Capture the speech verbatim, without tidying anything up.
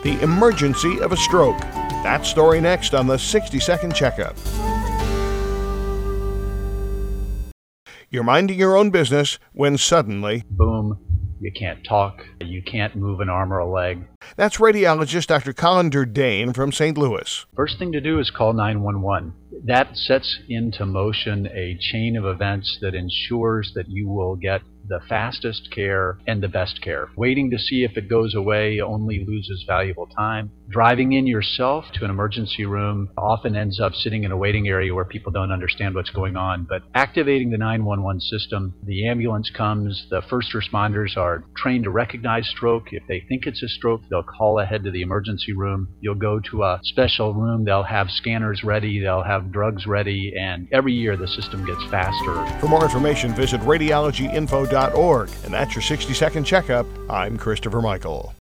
the emergency of a stroke. That story next on the sixty second Checkup. You're minding your own business when suddenly, boom, you can't talk, you can't move an arm or a leg. That's radiologist Doctor Colin Durdane from Saint Louis. First thing to do is call nine one one. That sets into motion a chain of events that ensures that you will get the fastest care and the best care. Waiting to see if it goes away only loses valuable time. Driving in yourself to an emergency room often ends up sitting in a waiting area where people don't understand what's going on. But activating the nine one one system, the ambulance comes, the first responders are trained to recognize stroke. If they think it's a stroke, they'll call ahead to the emergency room. You'll go to a special room, they'll have scanners ready, they'll have drugs ready, and every year the system gets faster. For more information, visit radiology info dot org. And that's your sixty second Checkup. I'm Christopher Michael.